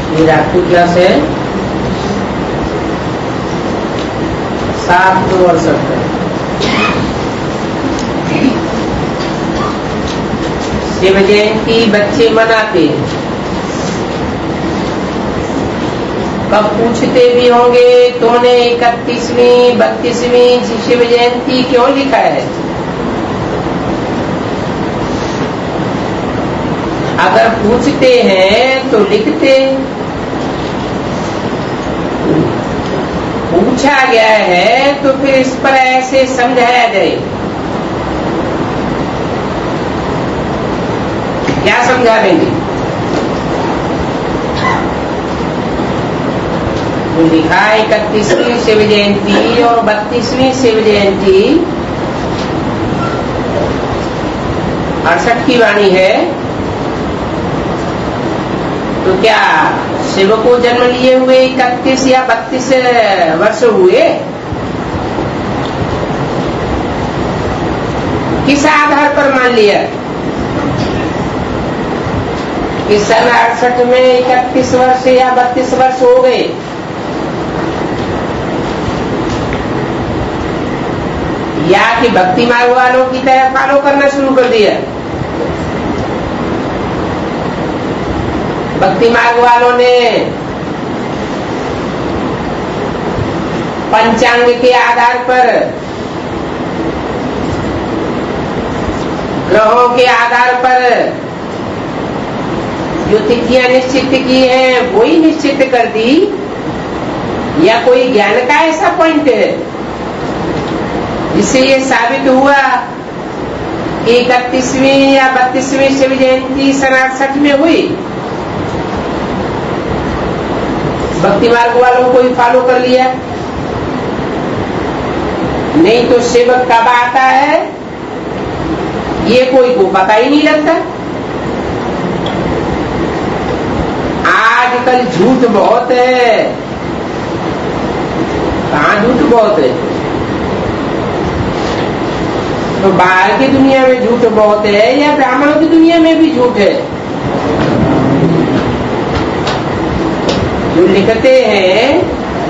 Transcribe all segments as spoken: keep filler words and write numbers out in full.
ये धातु क्लास है सात सौ अड़सठ है। शिव जयंती बच्चे मनाते हैं, कब पूछते भी होंगे तुमने इकतीसवीं बत्तीसवीं शिव जयंती क्यों लिखा है? अगर पूछते हैं तो लिखते, पूछा गया है तो फिर इस पर ऐसे समझाया जाए। क्या समझा देंगे? तो लिखा इकतीसवीं शिव जयंती और बत्तीसवीं शिव जयंती अड़सठ की वाणी है, तो क्या शिव को जन्म लिए हुए इकतीस या बत्तीस वर्ष हुए? किस आधार पर मान लिया कि सन अड़सठ में इकतीस वर्ष या बत्तीस वर्ष हो गए? या कि भक्ति मार्ग वालों की तरह फॉलो करना शुरू कर दिया? भक्ति मार्ग वालों ने पंचांग के आधार पर, ग्रहों के आधार पर जो तिथियां निश्चित की हैं वो ही निश्चित कर दी, या कोई ज्ञान का ऐसा पॉइंट है जिससे ये साबित हुआ कि इकतीसवीं या बत्तीसवीं शिव जयंती सन अड़सठ में हुई? भक्ति मार्ग वालों को ही फॉलो कर लिया। नहीं तो शिव कब आता है ये कोई को पता ही नहीं लगता। आजकल झूठ बहुत है। कहाँ झूठ बहुत है? तो बाहर की दुनिया में झूठ बहुत है या ब्राह्मणों की दुनिया में भी झूठ है? जो लिखते हैं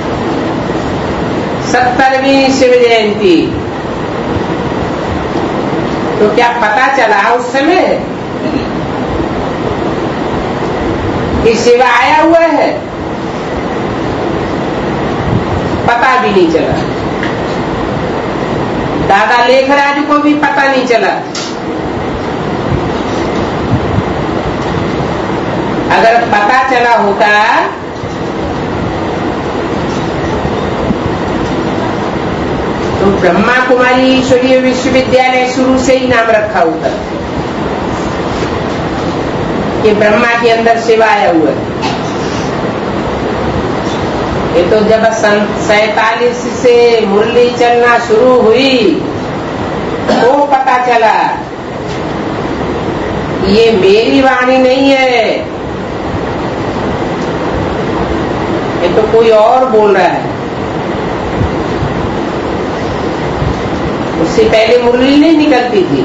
सत्तरवीं शिव जयंती, तो क्या पता चला उस समय कि शिव आया हुआ है? पता भी नहीं चला। दादा लेखराज को भी पता नहीं चला। अगर पता चला होता तो ब्रह्मा कुमारी ईश्वरीय विश्वविद्यालय शुरू से ही नाम रखा होता कि ब्रह्मा के अंदर शिव आया हुआ है। ये तो जब सन सैतालीस से मुरली चलना शुरू हुई तो पता चला ये मेरी वाणी नहीं है, ये तो कोई और बोल रहा है। उससे पहले मुरली नहीं निकलती थी।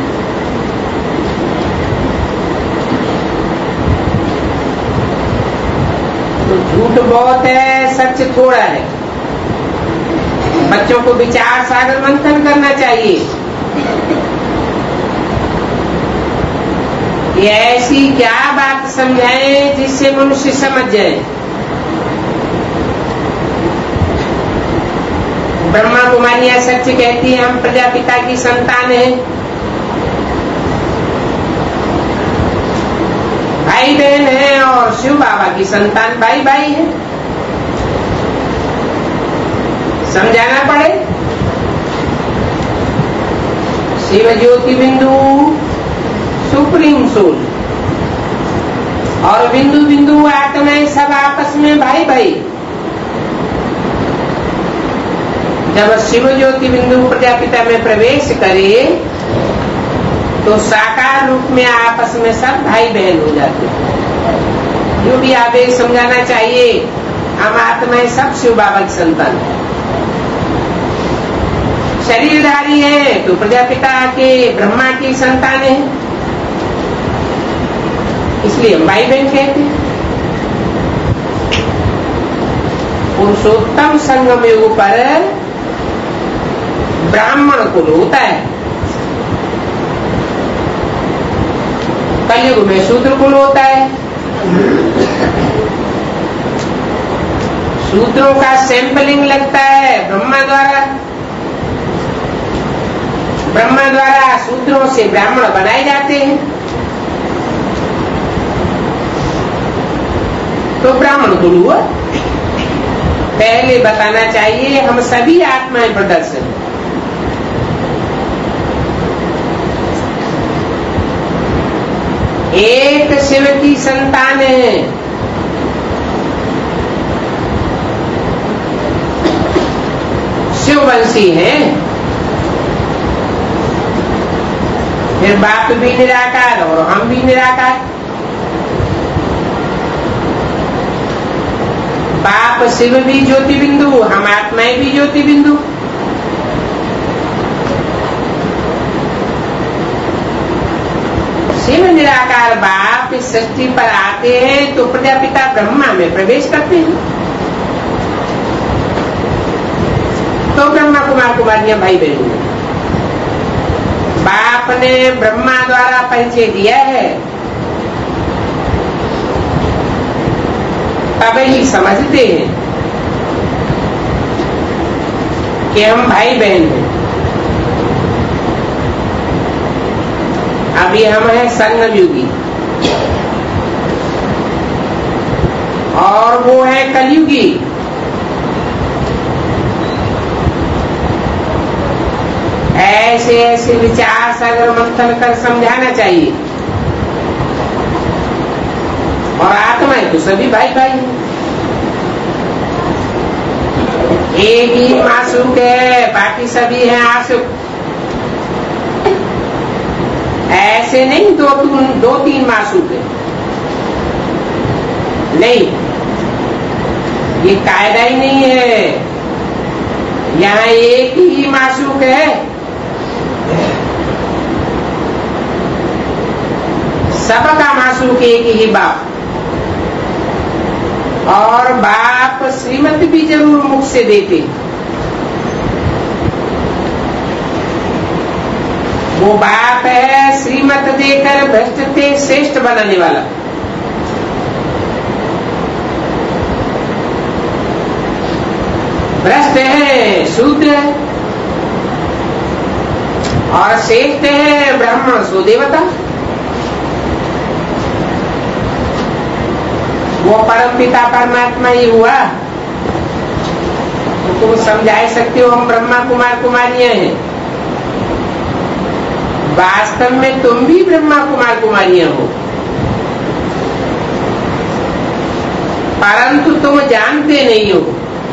तो झूठ बहुत है, सच थोड़ा है। बच्चों को विचार सागर मंथन करना चाहिए। ये ऐसी क्या बात समझाएं जिससे मनुष्य समझ जाए। ब्रह्मा कुमारियां सच कहती है हम प्रजापिता की संतान है। भाई बहन है और शिव बाबा की संतान भाई भाई है। समझाना पड़े। शिव ज्योति बिंदु सुप्रीम सोल और बिंदु बिंदु आत्माएं सब आपस में भाई भाई। जब शिव ज्योति बिंदु प्रजापिता में प्रवेश करे तो साकार रूप में आपस में सब भाई बहन हो जाते हैं। जो भी आवेश समझाना चाहिए, हम आत्माएं सब शिव बाबा की संतान है। शरीरधारी है तो प्रजापिता के ब्रह्मा की संतान है, इसलिए हम भाई बहन कहते हैं। पुरुषोत्तम संगम युग पर ब्राह्मण कुल होता है, कलयुग में शूद्र कुल होता है। शूद्रों का सैंपलिंग लगता है ब्रह्मा द्वारा, ब्रह्मा द्वारा शूद्रों से ब्राह्मण बनाए जाते हैं, तो ब्राह्मण कुल हुआ। पहले बताना चाहिए हम सभी आत्माएं प्रदर्शन, एक शिव की संतान है, शिववंशी है। फिर बाप भी निराकार और हम भी निराकार। बाप शिव भी ज्योति बिंदु, हम आत्माएं भी ज्योति बिंदु। शिव निराकार बाप इस सृष्टि पर आते हैं तो प्रजापिता ब्रह्मा में प्रवेश करते हैं, तो ब्रह्मा कुमार कुमारियां भाई बहन। बाप ने ब्रह्मा द्वारा परिचय दिया है, तब ही समझते हैं कि हम भाई बहन हैं। अभी हम हैं संगम युगी और वो है कलयुगी। ऐसे ऐसे विचार सागर मंथन कर समझाना चाहिए। और आत्माएं तो सभी भाई भाई हैं, एक ही मासूक है, बाकी सभी हैं आशुक। ऐसे नहीं दो तीन दो तीन मासूक है, नहीं, ये कायदा ही नहीं है। यहाँ एक ही मासूक है, सबका मासूक एक ही बाप। और बाप श्रीमत भी जरूर मुख से देते, वो बाप है श्रीमत देकर भ्रष्ट थे श्रेष्ठ बनाने वाला। भ्रष्ट है शूद्र है और श्रेष्ठ है ब्राह्मण सो देवता। वो परम पिता परमात्मा ही हुआ। तो तुम समझा सकते हो हम ब्रह्मा कुमार कुमारियां हैं, वास्तव में तुम भी ब्रह्मा कुमार कुमारियां हो, परंतु तुम जानते नहीं हो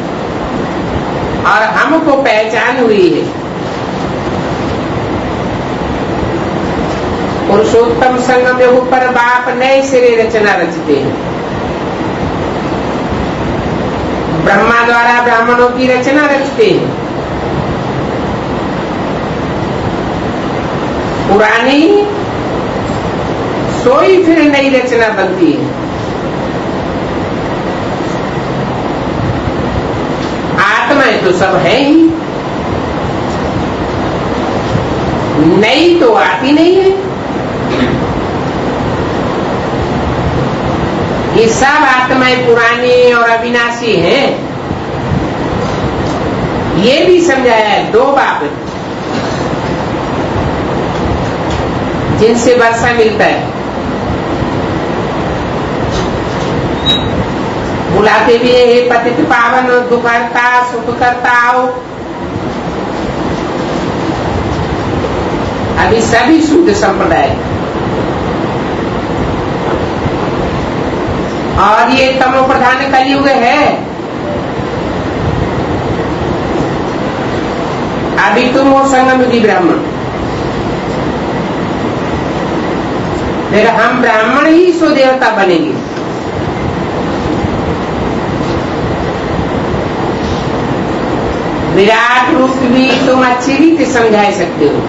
और हमको पहचान हुई है। पुरुषोत्तम संगम युग पर बाप नए सिरे रचना रचते हैं। ब्रह्मा द्वारा ब्राह्मणों की रचना रचते हैं। पुरानी सोई फिर नई रचना बनती है। आत्माएं तो सब है ही, नई तो आती नहीं है। ये सब आत्माएं पुरानी और अविनाशी हैं। ये भी समझाया है, दो बाप जिनसे वर्षा मिलता है, बुलाते भी है, हे पतित पावन दुख करता सुख करता आओ। अभी सभी शुद्ध संप्रदाय और ये तमो प्रधान कलयुग है। अभी तुम हो संगमयुगी ब्राह्मण, फिर हम ब्राह्मण ही सो देवता बनेंगे। विराट रूप भी तुम अच्छी रीति समझा सकते हो।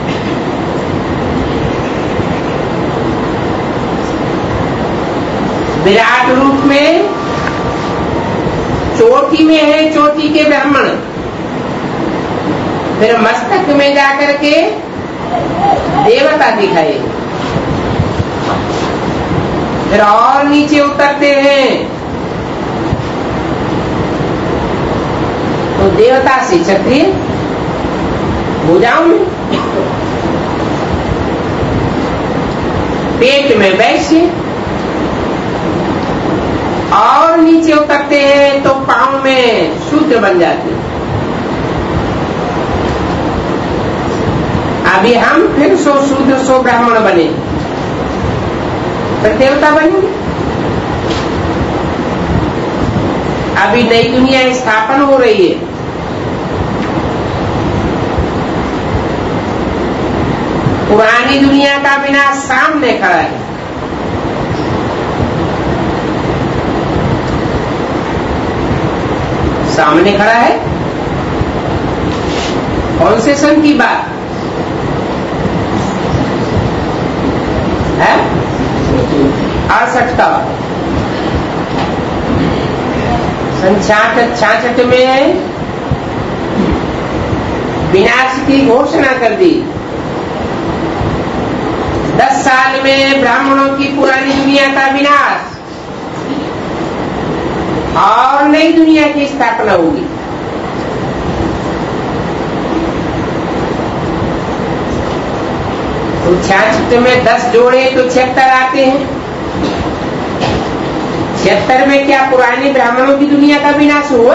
विराट रूप में चोटी में है चोटी के ब्राह्मण, फिर मस्तक में जाकर के देवता दिखाए, फिर और नीचे उतरते हैं तो देवता से क्षत्रिय, भुजाओं में, पेट में वैश्य, और नीचे उतरते हैं तो पांव में शूद्र बन जाते हैं। अभी हम फिर सो शूद्र सो ब्राह्मण बने, फिर देवता बनेंगे। अभी नई दुनिया स्थापन हो रही है, पुरानी दुनिया का विनाश सामने खड़ा है। सामने खड़ा है। कौन से सन की बात है? अड़सठ का सन छाछठ छाछठ में विनाश की घोषणा कर दी। दस साल में ब्राह्मणों की पुरानी दुनिया का विनाश और नई दुनिया की स्थापना होगी। तो छियासठ में दस जोड़े तो छिहत्तर आते हैं। छिहत्तर में क्या पुरानी ब्राह्मणों की दुनिया का विनाश हुआ?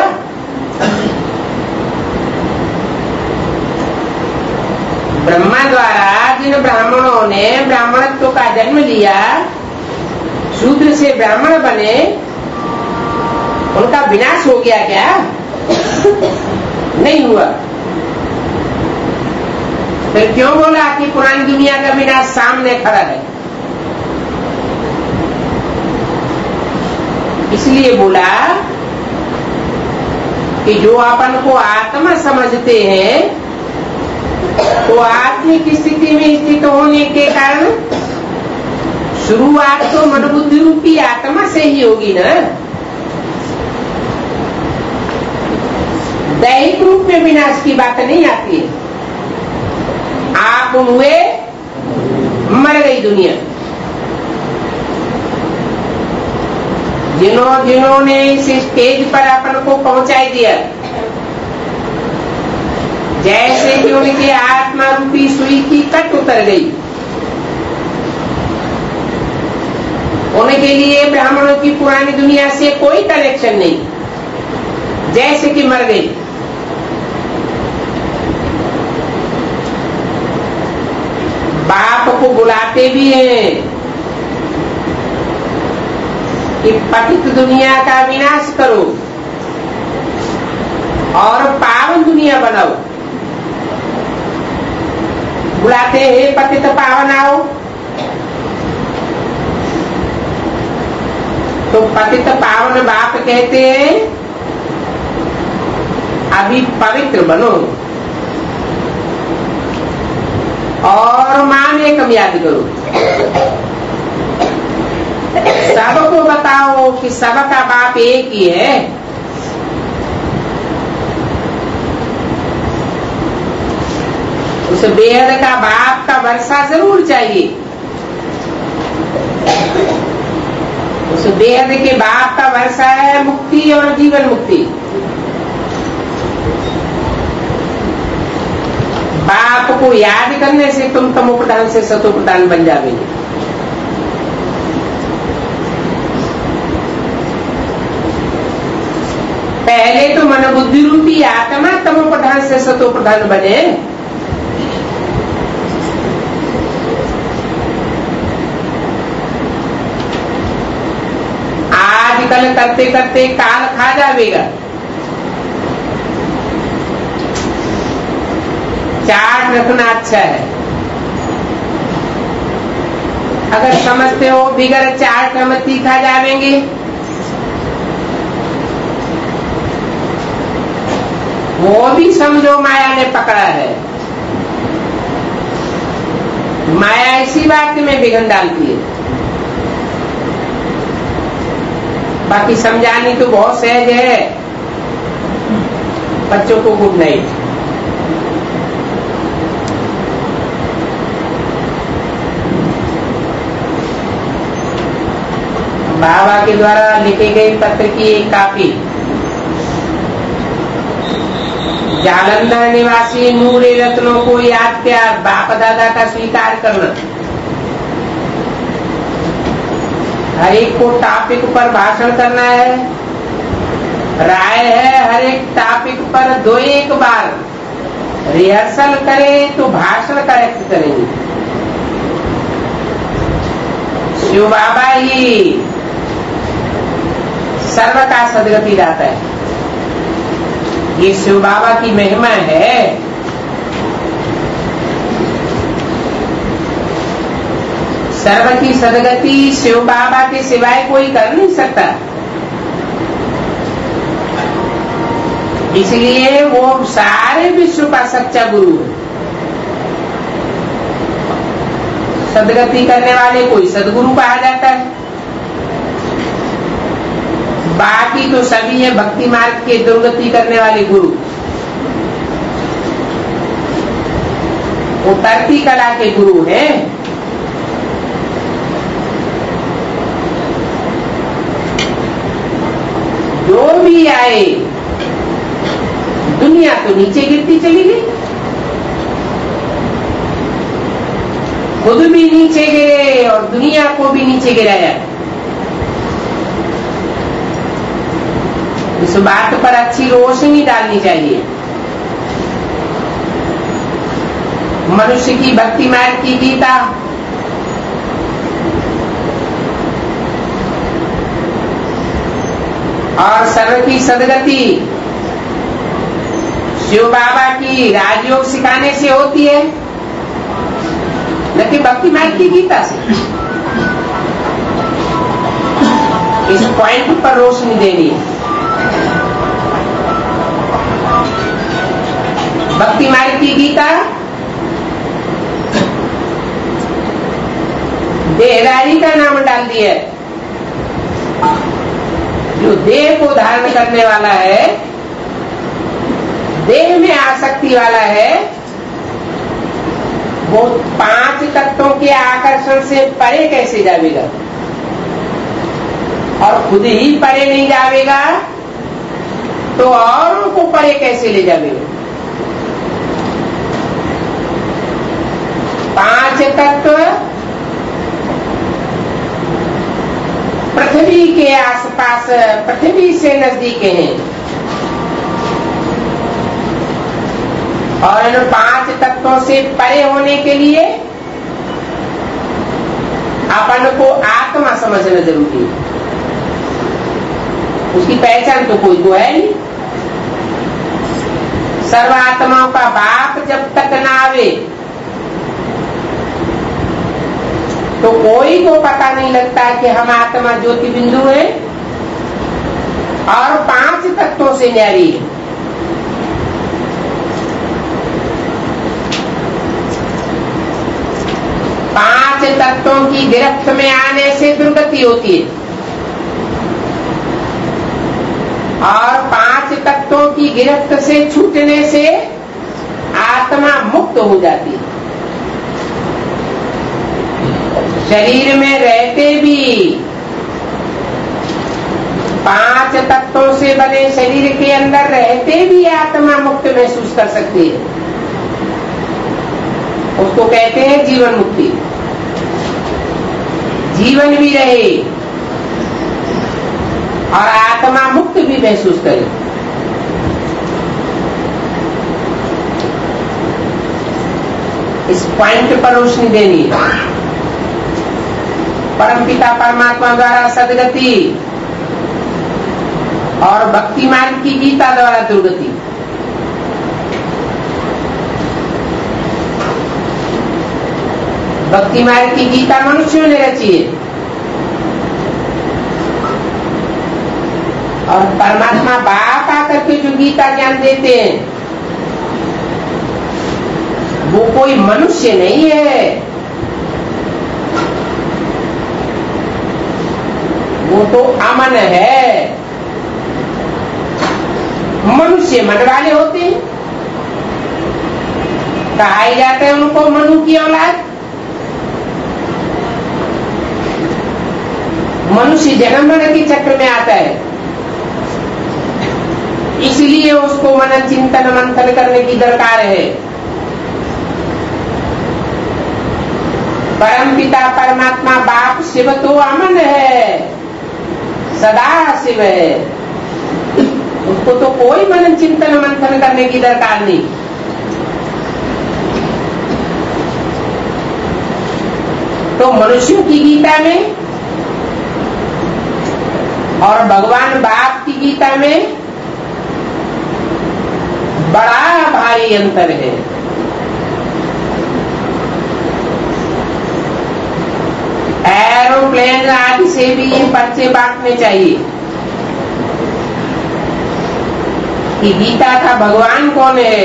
ब्रह्मा द्वारा जिन ब्राह्मणों ने ब्राह्मणत्व का जन्म लिया, शूद्र से ब्राह्मण बने, उनका विनाश हो गया क्या? नहीं हुआ। फिर क्यों बोला कि पुरानी दुनिया का विनाश सामने खड़ा है? इसलिए बोला कि जो अपन को आत्मा समझते हैं तो आत्मिक स्थिति में स्थित होने के कारण शुरुआत तो मन बुद्धि रूपी आत्मा से ही होगी ना। दैहिक रूप में विनाश की बात नहीं आती है। आप हुए, मर गई दुनिया। जिन्हों जिन्होंने इस स्टेज पर अपन को पहुंचाई दिया, जैसे कि उनके आत्मा रूपी सुई की कट उतर गई, उनके लिए ब्राह्मणों की पुरानी दुनिया से कोई कनेक्शन नहीं, जैसे कि मर गई। बाप को बुलाते भी हैं कि पतित दुनिया का विनाश करो और पावन दुनिया बनाओ। बुलाते हैं पतित पावन आओ, तो पतित पावन बाप कहते हैं अभी पवित्र बनो और मान एकम याद करो। सबको बताओ कि सबका बाप एक ही है। उस बेहद का बाप का वर्षा जरूर चाहिए। उस बेहद के बाप का वर्षा है मुक्ति और जीवन मुक्ति। बाप को याद करने से तुम तमो प्रधान से सतो प्रधान बन जाओगे। पहले तो मन बुद्धि रूपी आत्मा तमो प्रधान से सतो प्रधान बने। आजकल करते करते काल खा जाएगा। चाट रखना अच्छा है। अगर समझते हो बिगर चाट हम तीखा जावेंगे, वो भी समझो माया ने पकड़ा है। माया इसी बात में विघन डालती है। बाकी समझानी तो बहुत सहज है। बच्चों को गुड नाइट। बाबा के द्वारा लिखे गए पत्र की एक कापी जालंधर निवासी नूरे रत्नों को याद प्यार बाप दादा का स्वीकार करना। हर एक को टॉपिक पर भाषण करना है। राय है हर एक टॉपिक पर दो एक बार रिहर्सल करें तो भाषण करेक्ट करेंगे। शिव बाबा ही सर्व का सदगति दाता है। ये शिव बाबा की महिमा है। सर्व की सदगति शिव बाबा के सिवाय कोई कर नहीं सकता। इसलिए वो सारे विश्व का सच्चा गुरु है। सदगति करने वाले कोई सदगुरु कहा जाता है। बाकी तो सभी है भक्ति मार्ग के दुर्गति करने वाले गुरु। उतरती कला के गुरु हैं। जो भी आए दुनिया तो नीचे गिरती चली गई, खुद भी नीचे गिरे और दुनिया को भी नीचे गिराया। इस बात पर अच्छी रोशनी डालनी चाहिए। मनुष्य की भक्ति मार्ग की गीता और सर्व की सदगति शिव बाबा की राजयोग सिखाने से होती है, न कि भक्ति मार्ग की गीता से। इस पॉइंट पर रोशनी देनी है। भक्ति मार्ग की गीता देहधारी का नाम डाल दिया है। जो देह को धारण करने वाला है, देह में आसक्ति वाला है, वो पांच तत्वों के आकर्षण से परे कैसे जाएगा? और खुद ही परे नहीं जाएगा तो औरों को परे कैसे ले जाएगा? पांच तत्व पृथ्वी के आसपास, पृथ्वी से नजदीक हैं और इन पांच तत्वों से परे होने के लिए अपन को आत्मा समझना जरूरी है। उसकी पहचान तो कोई को है नहीं। सर्व आत्माओं का बाप जब तक ना आवे तो कोई को पता नहीं लगता कि हम आत्मा ज्योति बिंदु है और पांच तत्वों से न्यारी है। पांच तत्वों की गिरफ्त में आने से दुर्गति होती है और पांच तत्वों की गिरफ्त से छूटने से आत्मा मुक्त हो जाती है। शरीर में रहते भी पांच तत्वों से बने शरीर के अंदर रहते भी आत्मा मुक्त महसूस कर सकती है। उसको कहते हैं जीवन मुक्ति। जीवन भी रहे और आत्मा मुक्त भी महसूस करे। इस पॉइंट पर रोशनी देनी है। परमपिता परमात्मा द्वारा सदगति और भक्ति मार्ग की गीता द्वारा दुर्गति। भक्ति मार्ग की गीता मनुष्यों ने रची है और परमात्मा बाप आकर के जो गीता ज्ञान देते हैं वो कोई मनुष्य नहीं है, वो तो अमन है। मनुष्य मन वाले होते हैं, कहा ही जाता है उनको मनु की औलाद। मनुष्य जन्म मरण के चक्र में आता है, इसलिए उसको मन चिंतन मंथन करने की दरकार है। परम पिता परमात्मा बाप शिव तो अमन है, सदा शिव है, उसको तो कोई मन चिंतन मंथन करने की दरकार नहीं। तो मनुष्यों की गीता में और भगवान बाप की गीता में बड़ा भारी अंतर है। एरोप्लेन आदि से भी ये पर्चे बांटने चाहिए कि गीता का भगवान कौन है,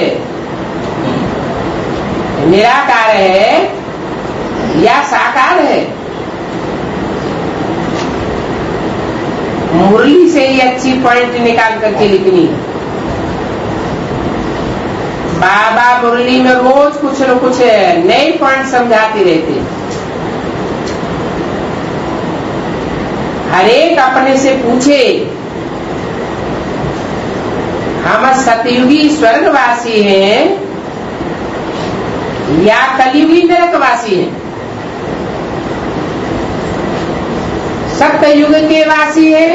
निराकार है या साकार है। मुरली से ही अच्छी पॉइंट निकाल करके लिखनी है। बाबा मुरली में रोज कुछ न कुछ नए पॉइंट समझाते रहते। हरेक अपने से पूछे, हम सतयुगी स्वर्गवासी हैं या कलयुगी नरकवासी हैं। सत्ययुग के वासी हैं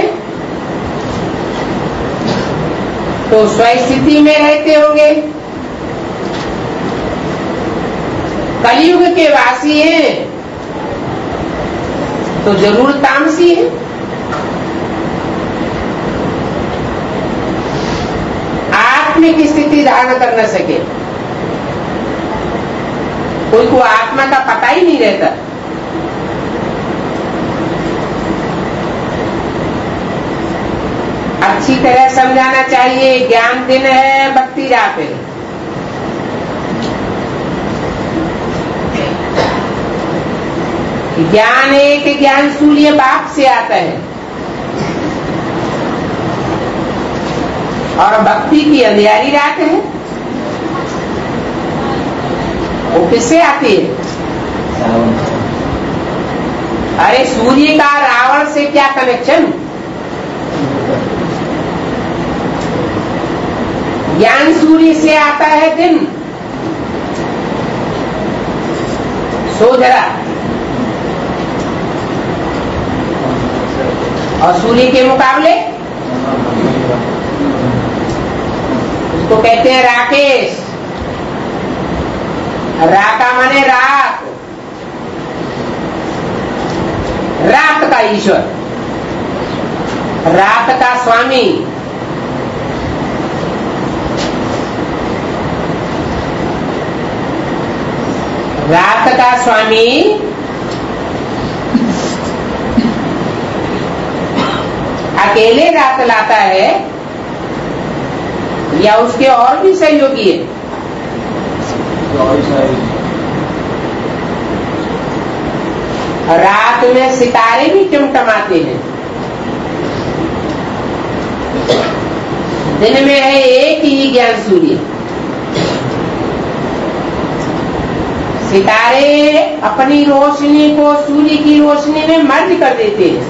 तो स्वस्थिति में रहते होंगे, कलयुग के वासी हैं तो जरूर तामसी है। आत्मिक स्थिति धारण कर न सके, कोई को आत्मा का पता ही नहीं रहता। अच्छी तरह समझाना चाहिए। ज्ञान दिन है, भक्ति रात है। ज्ञान एक ज्ञान सूर्य बाप से आता है और भक्ति की अंधियारी रात है। वो किससे आती है? अरे सूर्य का रावण से क्या कनेक्शन? ज्ञान सूर्य से आता है दिन। सो जरा। और सूर्य के मुकाबले उसको कहते हैं राकेश। राका माने रात, रात का ईश्वर, रात का स्वामी। रात का स्वामी अकेले रात लाता है या उसके और भी सहयोगी है? रात में सितारे भी टिमटमाते हैं। दिन में है एक ही ज्ञान सूर्य। सितारे अपनी रोशनी को सूर्य की रोशनी में मर्ज कर देते हैं।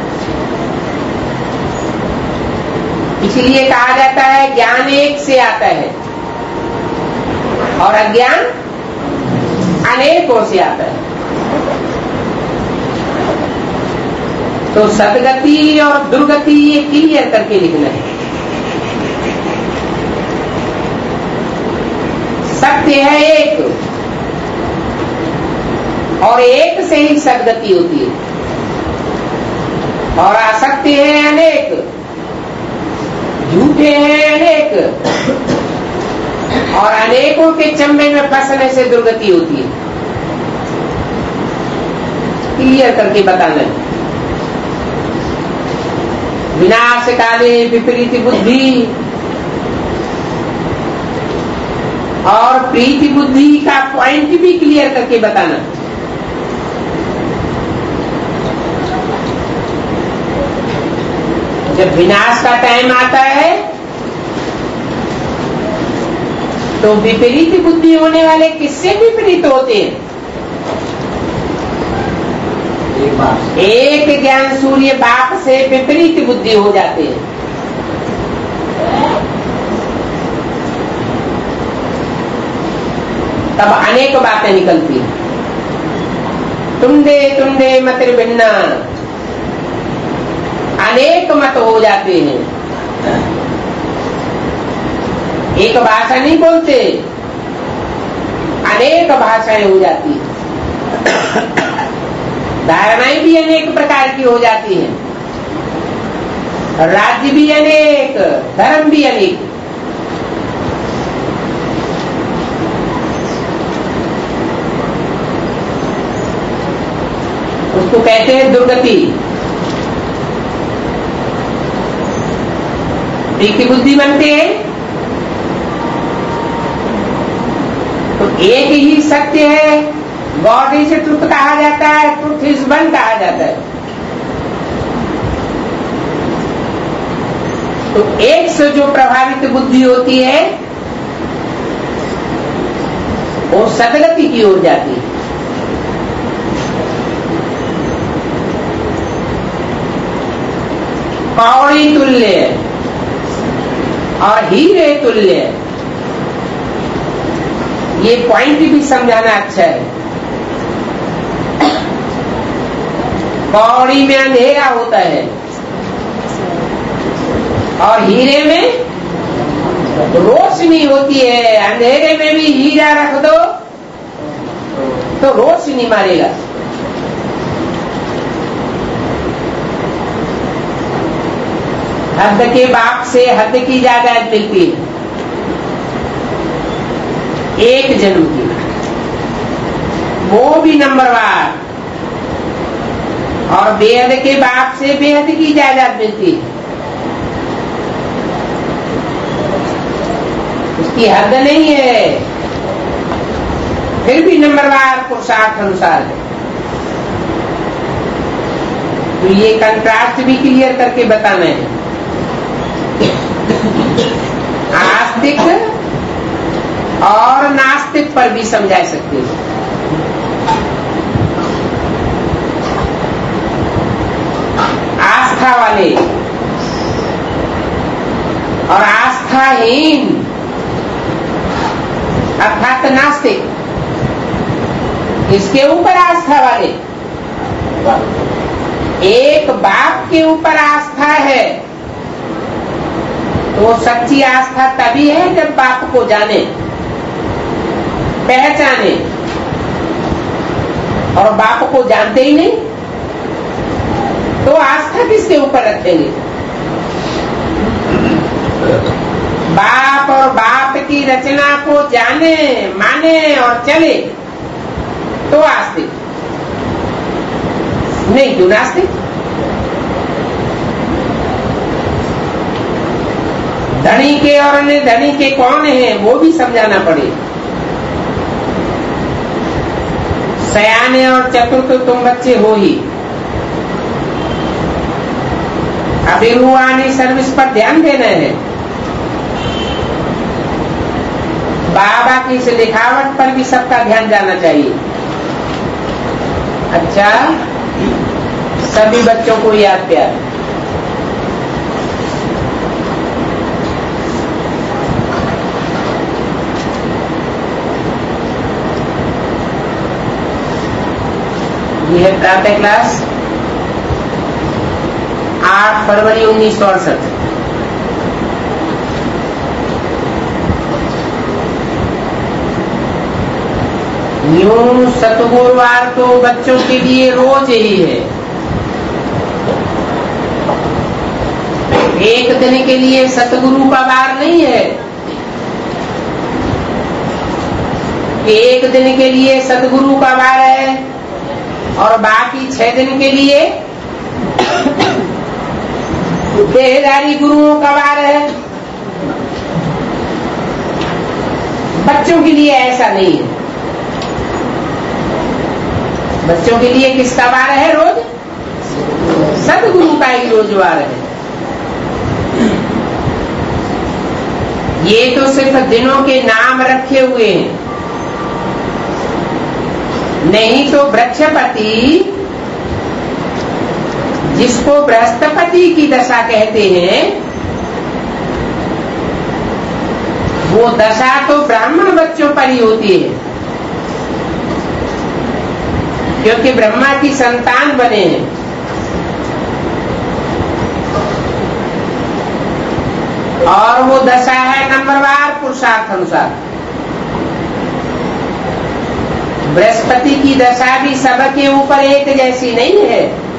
इसलिए कहा जाता है ज्ञान एक से आता है और अज्ञान अनेकों से आता है। तो सदगति और दुर्गति ये क्लियर करके लिखना है। सत्य है एक और एक से ही सदगति होती है, और आसक्ति है अनेक, झूठे हैं अनेक, और अनेकों के चंबे में फंसने से दुर्गति होती है। क्लियर करके बताना। विनाश काले विपरीत बुद्धि और प्रीति बुद्धि का पॉइंट भी क्लियर करके बताना। जब विनाश का टाइम आता है तो विपरीत बुद्धि होने वाले किससे विपरीत होते हैं? एक ज्ञान सूर्य बाप से विपरीत बुद्धि हो जाते हैं। तब अनेक बातें निकलती हैं। तुंडे तुंडे मत भिन्ना, अनेक मत हो जाते हैं। एक भाषा नहीं बोलते, अनेक भाषाएं हो जाती हैं। धारणाएं भी अनेक प्रकार की हो जाती हैं। राज्य भी अनेक, धर्म भी अनेक। उसको कहते हैं दुर्गति। प्रीति बुद्धि बनते हैं तो एक ही सत्य है, गॉड इज ट्रुथ कहा जाता है, ट्रुथ इज वन कहा जाता है। तो एक से जो प्रभावित बुद्धि होती है वो सदगति की ओर जाती है। कौड़ी तुल्य और हीरे तुल्य, ये पॉइंट भी समझाना अच्छा है। कौड़ी में अंधेरा होता है और हीरे में रोशनी होती है। अंधेरे में भी हीरा रख दो तो रोशनी मारेगा। हद के बाप से हद की जायदाद मिलती है, एक जन्म की, वो भी नंबरवार। और बेहद के बाप से बेहद की जायदाद मिलती है, उसकी हद नहीं है, फिर भी नंबरवार पुरुषार्थ अनुसार है। तो ये कंट्रास्ट भी क्लियर करके बताना है। आस्तिक और नास्तिक पर भी समझा सकते हैं। आस्था वाले और आस्थाहीन अर्थात नास्तिक, इसके ऊपर आस्था वाले। एक बाप के ऊपर आस्था है तो सच्ची आस्था तभी है जब बाप को जाने, पहचाने। और बाप को जानते ही नहीं तो आस्था किसके ऊपर रखेंगे? बाप और बाप की रचना को जाने, माने और चले तो आस्तिक, नहीं तो नास्तिक। धनी के और धनी के कौन है वो भी समझाना पड़े। सयाने और चतुर तो तुम बच्चे हो ही। अभी रूहानी सर्विस पर ध्यान देना है। बाबा की इस लिखावट पर भी सबका ध्यान जाना चाहिए। अच्छा, सभी बच्चों को याद प्यार। ये है प्रातः क्लास आठ फरवरी उन्नीस सौ अड़सठ। यूं सतगुरुवार तो बच्चों के लिए रोज ही है। एक दिन के लिए सतगुरु का वार नहीं है। एक दिन के लिए सतगुरु का वार है और बाकी छह दिन के लिए देहधारी गुरुओं का वार है। बच्चों के लिए ऐसा नहीं है। बच्चों के लिए किसका वार है? रोज सदगुरु का ही रोज वार है। ये तो सिर्फ दिनों के नाम रखे हुए हैं, नहीं तो बृहस्पति, जिसको बृहस्पति की दशा कहते हैं, वो दशा तो ब्राह्मण बच्चों पर ही होती है, क्योंकि ब्रह्मा की संतान बने हैं। और वो दशा है नंबरवार पुरुषार्थ अनुसार। बृहस्पति की दशा भी सबके ऊपर एक जैसी नहीं है।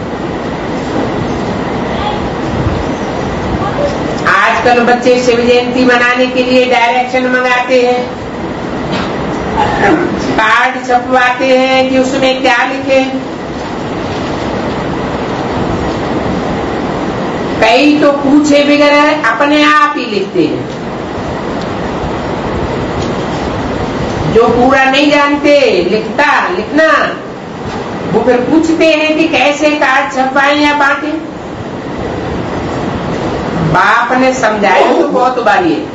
आजकल बच्चे शिव जयंती मनाने के लिए डायरेक्शन मंगाते हैं, कार्ड छपवाते हैं कि उसमें क्या लिखे। कई तो पूछे बगैर अपने आप ही लिखते हैं। जो पूरा नहीं जानते लिखता लिखना, वो फिर पूछते हैं कि कैसे कार्ड छपवाएं या बांटे। बाप ने समझाया तो बहुत बारी है।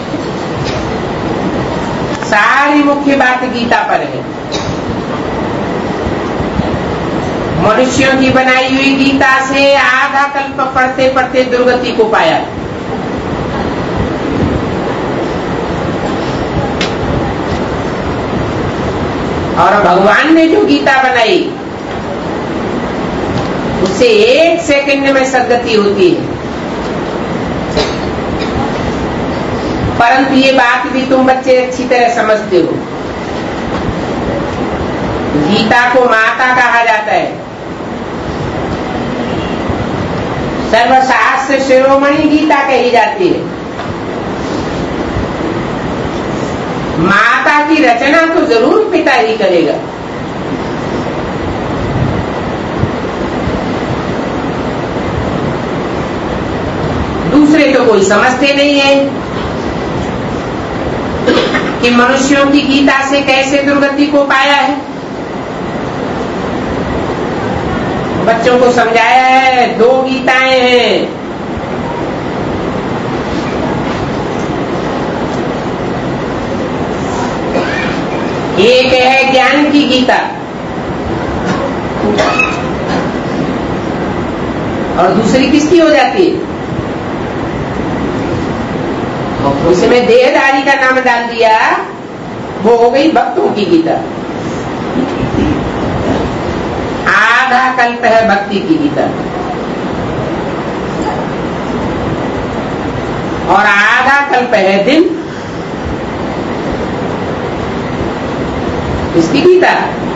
सारी मुख्य बात गीता पर है। मनुष्यों की बनाई हुई गीता से आधा कल्प पढ़ते पढ़ते दुर्गति को पाया। और भगवान ने जो गीता बनाई उससे एक सेकंड में सदगति होती है। परंतु ये बात भी तुम बच्चे अच्छी तरह समझते हो, गीता को माता कहा जाता है। सर्वशास्त्र शिरोमणि गीता कही जाती है। माता की रचना तो जरूर पिता ही करेगा। दूसरे तो कोई समझते नहीं है कि मनुष्यों की गीता से कैसे दुर्गति को पाया है। बच्चों को समझाया है, दो गीताएं हैं। एक है ज्ञान की गीता और दूसरी किसकी हो जाती है? उसमें देहधारी का नाम डाल दिया, वो हो गई भक्तों की गीता। आधा कल्प है भक्ति की गीता और आधा कल्प है दिन इसकी गीता।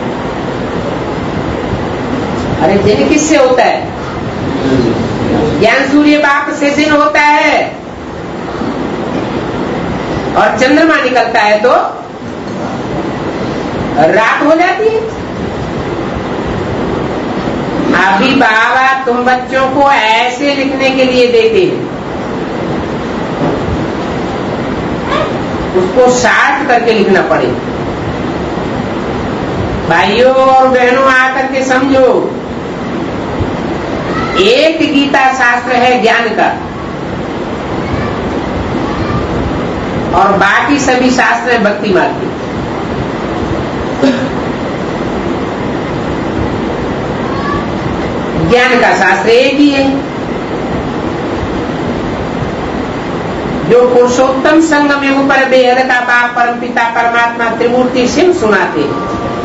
अरे दिन किससे होता है? ज्ञान सूर्य बाप से दिन होता है और चंद्रमा निकलता है तो रात हो जाती है। अभी बाबा तुम बच्चों को ऐसे लिखने के लिए देते हैं, उसको शार्ट करके लिखना पड़े। भाइयों और बहनों आकर के समझो, एक गीता शास्त्र है ज्ञान का और बाकी सभी शास्त्र है भक्ति मार्ग के। ज्ञान का शास्त्र एक ही है जो पुरुषोत्तम संगम युग पर बेहद का बाप परम पिता परमात्मा त्रिमूर्ति शिव सुनाते हैं।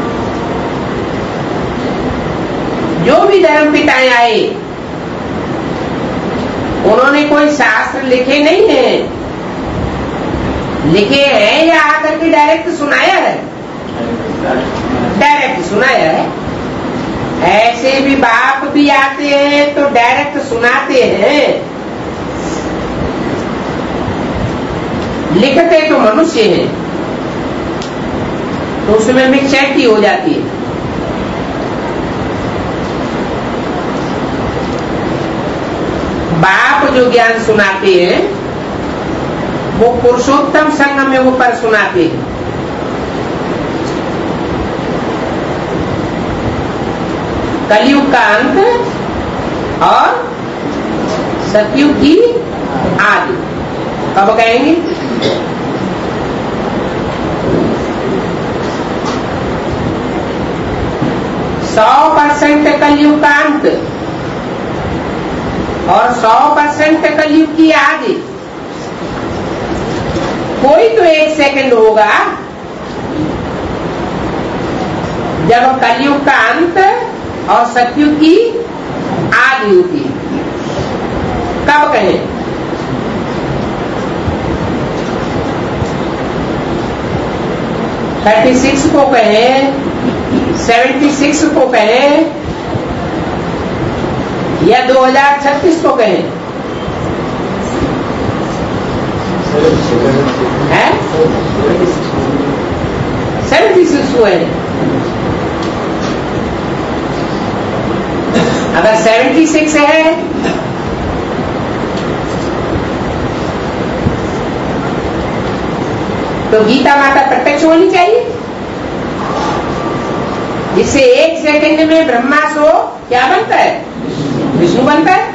जो भी धर्म पिताएं आए उन्होंने कोई शास्त्र लिखे नहीं है, लिखे हैं या आकर के डायरेक्ट सुनाया है? डायरेक्ट सुनाया है। ऐसे भी बाप भी आते हैं तो डायरेक्ट सुनाते हैं, लिखते तो मनुष्य हैं, तो उसमें मिक्सचैटी हो जाती है। बाप जो ज्ञान सुनाते हैं वो पुरुषोत्तम संगम में ऊपर सुनाते हैं। कलयुग का अंत और सतयुग की आदि कब कहेंगे? सौ परसेंट कलयुग का अंत और सौ परसेंट कलयुग की आदि, कोई तो एक सेकंड होगा जब कलयुग का अंत और सतयुग की आदि होती है। कब कहें? थर्टी सिक्स को कहें, सेवेंटी सिक्स को कहें या दो हजार छत्तीस को कहें? है सेवेंटी सिक्स को है। अगर सेवेंटी सिक्स है तो गीता माता प्रत्यक्ष होनी चाहिए, जिससे एक सेकंड में ब्रह्मा सो क्या बनता है? विष्णु बनता है।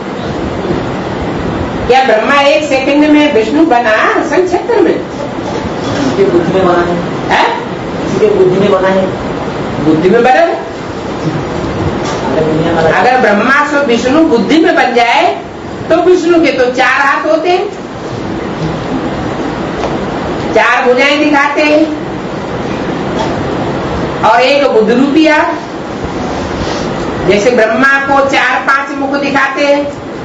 क्या ब्रह्मा एक सेकंड में विष्णु बना? सन छहत्तर में बुद्धि में बना है, है? बुद्धि में बना है, बुद्धि में बना है। अगर ब्रह्मा सो विष्णु बुद्धि में बन जाए तो विष्णु के तो चार हाथ होते हैं, चार भुजाएं दिखाते हैं और एक बुद्ध रूपिया। जैसे ब्रह्मा को चार पांच मुख दिखाते हैं,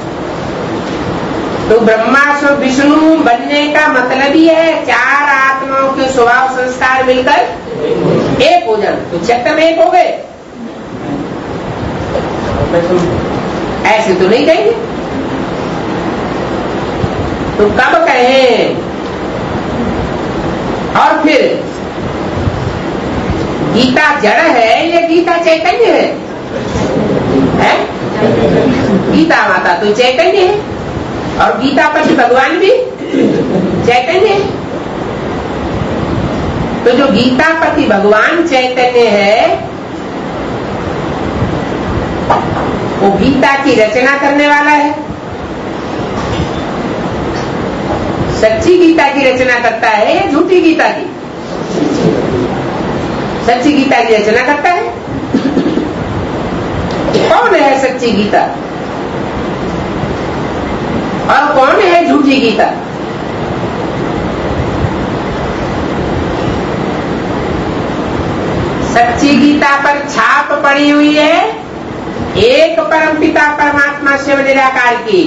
तो ब्रह्मा सो विष्णु बनने का मतलब ही है चार आत्माओं के स्वभाव संस्कार मिलकर एक हो जाए, तो छत्तर में एक हो गए। ऐसे तो नहीं कहेंगे, तो कब कहें? और फिर गीता जड़ है या गीता चैतन्य है? है? गीता माता तो चैतन्य है और गीता पति भगवान भी चैतन्य है। तो जो गीता पति भगवान चैतन्य है वो गीता की रचना करने वाला है। सच्ची गीता की रचना करता है या झूठी गीता की? सच्ची गीता की रचना करता है। कौन है सच्ची गीता और कौन है झूठी गीता? सच्ची गीता पर छाप पड़ी हुई है एक परमपिता परमात्मा शिव निराकार की,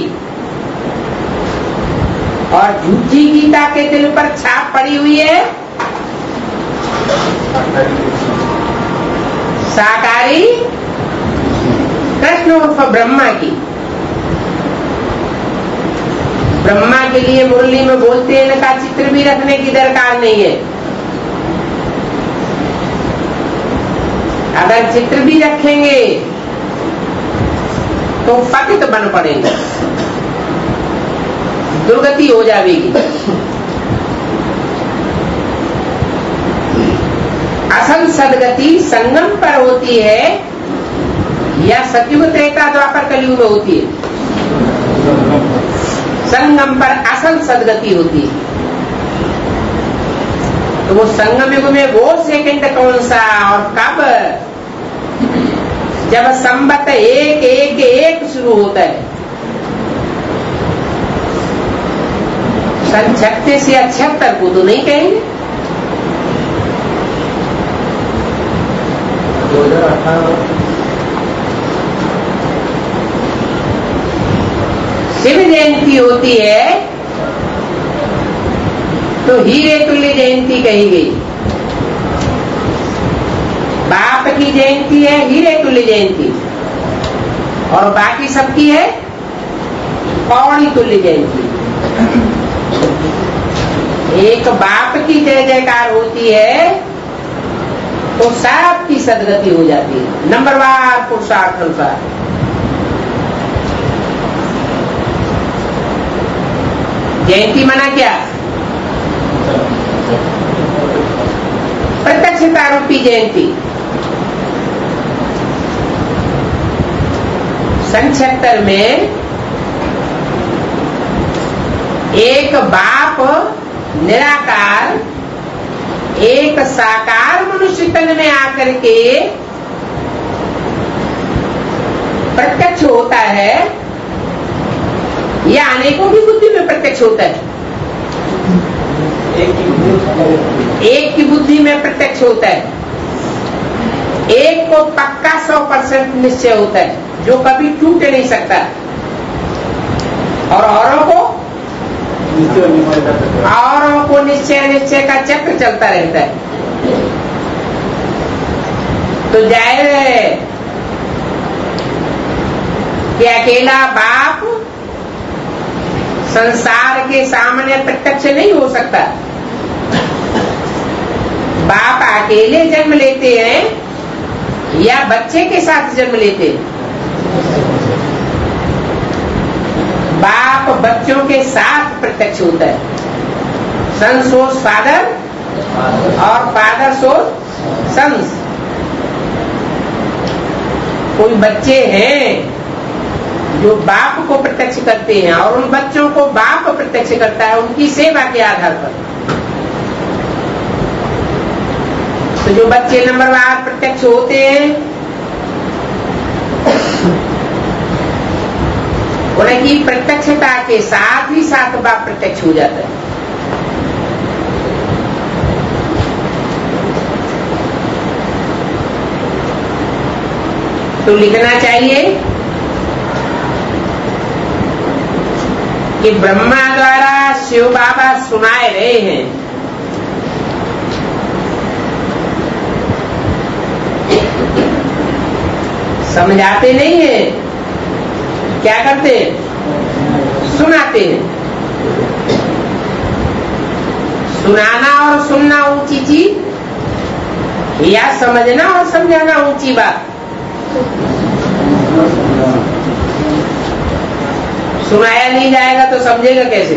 और झूठी गीता के दिल पर छाप पड़ी हुई है साकारी कृष्ण उर्फ ब्रह्मा की। ब्रह्मा के लिए मुरली में बोलते हैं इनका चित्र भी रखने की दरकार नहीं है। अगर चित्र भी रखेंगे तो पतित बन पड़ेंगे, दुर्गति हो जाएगी। असल सदगति संगम पर होती है या सतयुग त्रेता द्वापर कलयुग में होती है? संगम पर असल सदगति होती है। तो वो संगम युग में वो सेकंड कौन सा और कब? जब संबत एक एक एक शुरू होता है। सन छत्तीस या छिहत्तर को तो नहीं कहेंगे। दो हजार अठारह शिव जयंती होती है तो हीरे तुल्य जयंती कही गई। बाप की जयंती है हीरे तुल्य जयंती, और बाकी सबकी है पौड़ी तुल्य जयंती। एक बाप की जय जयकार होती है तो सबकी सदगति हो जाती है नंबरवार पुरुषार्थ अनुसार। जयंती माना क्या? प्रत्यक्षता रूपी जयंती। सन छिहत्तर में एक बाप निराकार एक साकार मनुष्य तन में आकर के प्रत्यक्ष होता है या अनेकों की बुद्धि में प्रत्यक्ष होता है? एक की बुद्धि में प्रत्यक्ष होता है। एक को पक्का सौ परसेंट निश्चय होता है जो कभी टूट नहीं सकता, और औरों को औरों को निश्चय निश्चय का चक्र चलता रहता है। तो जाहिर है कि अकेला बाप संसार के सामने प्रत्यक्ष नहीं हो सकता। बाप अकेले जन्म लेते हैं या बच्चे के साथ जन्म लेते हैं? बाप बच्चों के साथ प्रत्यक्ष होता है। सन सोज फादर और फादर सोज सन्स। कोई बच्चे हैं जो बाप को प्रत्यक्ष करते हैं और उन बच्चों को बाप प्रत्यक्ष करता है उनकी सेवा के आधार पर। तो जो बच्चे नंबरवार प्रत्यक्ष होते हैं उनकी प्रत्यक्षता के साथ ही साथ बाप प्रत्यक्ष हो जाता है। तो लिखना चाहिए कि ब्रह्मा द्वारा शिव बाबा सुनाए रहे हैं। समझाते नहीं है, क्या करते हैं? सुनाते हैं। सुनाना और सुनना ऊंची चीज या समझना और समझाना ऊंची बात? सुनाया नहीं जाएगा तो समझेगा कैसे?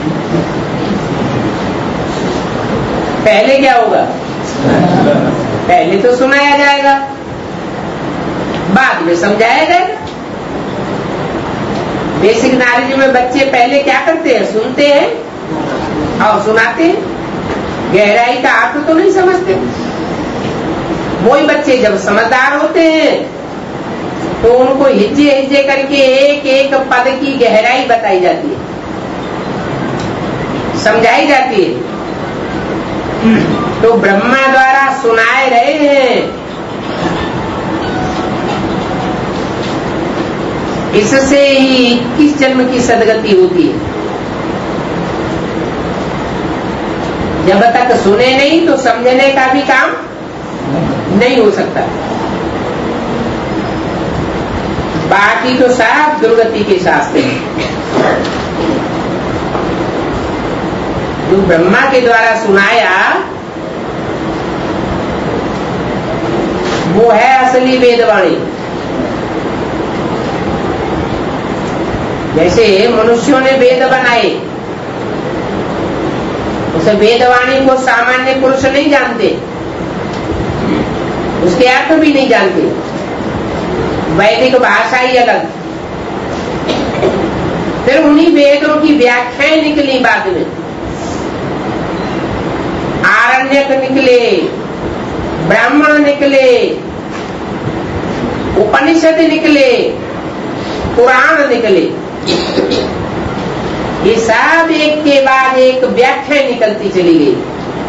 पहले क्या होगा? पहले तो सुनाया जाएगा, बाद में समझाया जाएगा। बेसिक नॉलेज में बच्चे पहले क्या करते हैं? सुनते हैं और सुनाते हैं। गहराई का अर्थ तो नहीं समझते। वही बच्चे जब समझदार होते हैं तो उनको हिज्जे हिज्जे करके एक एक पद की गहराई बताई जाती है, समझाई जाती है। तो ब्रह्मा द्वारा सुनाए रहे हैं, इससे ही इक्कीस जन्म की सदगति होती है। जब तक सुने नहीं तो समझने का भी काम नहीं हो सकता। बाकी तो सब दुर्गति के शास्त्र हैं। जो ब्रह्मा के द्वारा सुनाया वो है असली वेदवाणी। जैसे मनुष्यों ने वेद बनाए, उसे वेदवाणी को सामान्य पुरुष नहीं जानते, उसके अर्थ भी नहीं जानते। वैदिक भाषा ही अलग। फिर उन्हीं वेदों की व्याख्याएं निकली बाद में। आरण्यक निकले, ब्राह्मण निकले, उपनिषद निकले, पुराण निकले। ये सब एक के बाद एक व्याख्या निकलती चली गई।